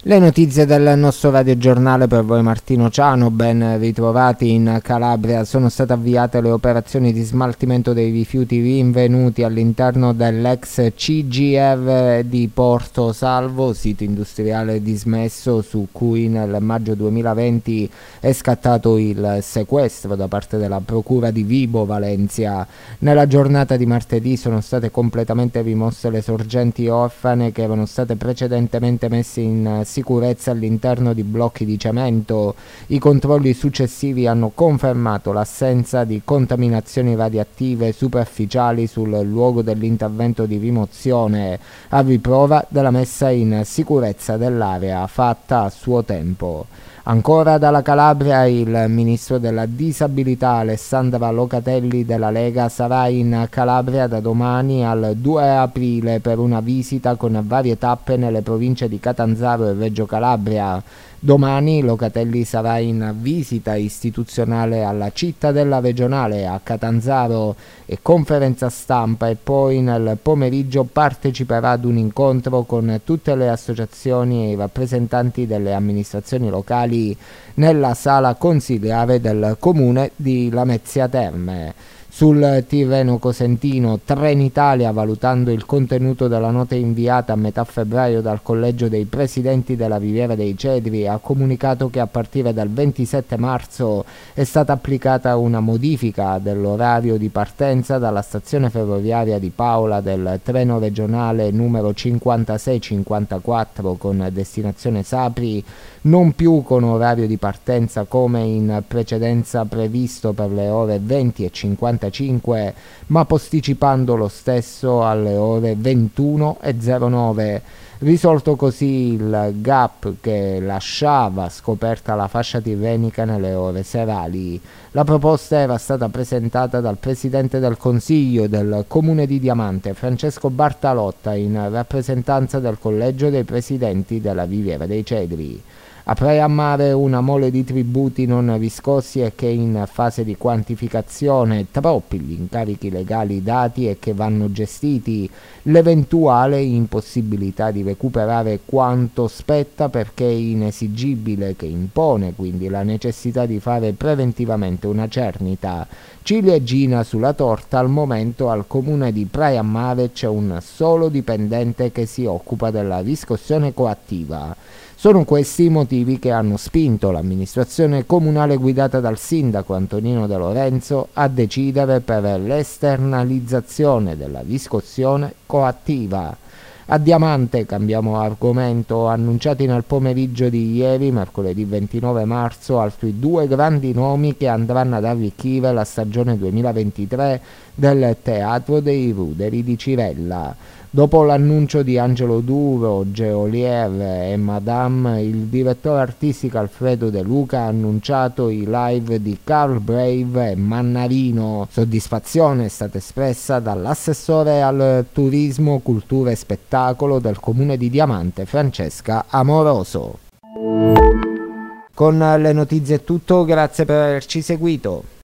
Le notizie del nostro radiogiornale per voi Martino Ciano, ben ritrovati in Calabria. Sono state avviate le operazioni di smaltimento dei rifiuti rinvenuti all'interno dell'ex CGR di Porto Salvo, sito industriale dismesso su cui nel maggio 2020 è scattato il sequestro da parte della Procura di Vibo Valentia. Nella giornata di martedì sono state completamente rimosse le sorgenti orfane che erano state precedentemente messe in sicurezza all'interno di blocchi di cemento. I controlli successivi hanno confermato l'assenza di contaminazioni radioattive superficiali sul luogo dell'intervento di rimozione, a riprova della messa in sicurezza dell'area fatta a suo tempo. Ancora dalla Calabria, il ministro della disabilità Alessandra Locatelli della Lega sarà in Calabria da domani al 2 aprile per una visita con varie tappe nelle province di Catanzaro e Reggio Calabria. Domani Locatelli sarà in visita istituzionale alla cittadella regionale a Catanzaro e conferenza stampa, e poi nel pomeriggio parteciperà ad un incontro con tutte le associazioni e i rappresentanti delle amministrazioni locali nella sala consiliare del comune di Lamezia Terme. Sul Tirreno Cosentino, Trenitalia, valutando il contenuto della nota inviata a metà febbraio dal Collegio dei Presidenti della Riviera dei Cedri, ha comunicato che a partire dal 27 marzo è stata applicata una modifica dell'orario di partenza dalla stazione ferroviaria di Paola del treno regionale numero 5654 con destinazione Sapri, non più con orario di partenza come in precedenza previsto per le ore 20 e 55, ma posticipando lo stesso alle ore 21:09, risolto così il gap che lasciava scoperta la fascia tirrenica nelle ore serali. La proposta era stata presentata dal Presidente del Consiglio del Comune di Diamante, Francesco Bartalotta, in rappresentanza del Collegio dei Presidenti della Riviera dei Cedri. A Praia a Mare una mole di tributi non riscossi e che in fase di quantificazione, troppi gli incarichi legali dati e che vanno gestiti, l'eventuale impossibilità di recuperare quanto spetta perché è inesigibile, che impone quindi la necessità di fare preventivamente una cernita. Ciliegina sulla torta: al momento al comune di Praia a Mare c'è un solo dipendente che si occupa della riscossione coattiva. Sono questi i motivi che hanno spinto l'amministrazione comunale guidata dal sindaco Antonino De Lorenzo a decidere per l'esternalizzazione della riscossione coattiva. A Diamante, cambiamo argomento, annunciati nel pomeriggio di ieri, mercoledì 29 marzo, altri due grandi nomi che andranno ad arricchire la stagione 2023 del Teatro dei Ruderi di Cirella. Dopo l'annuncio di Angelo Duro, Geolier e Madame, il direttore artistico Alfredo De Luca ha annunciato i live di Carl Brave e Mannarino. Soddisfazione è stata espressa dall'assessore al turismo, cultura e spettacolo del comune di Diamante, Francesca Amoroso. Con le notizie è tutto, grazie per averci seguito.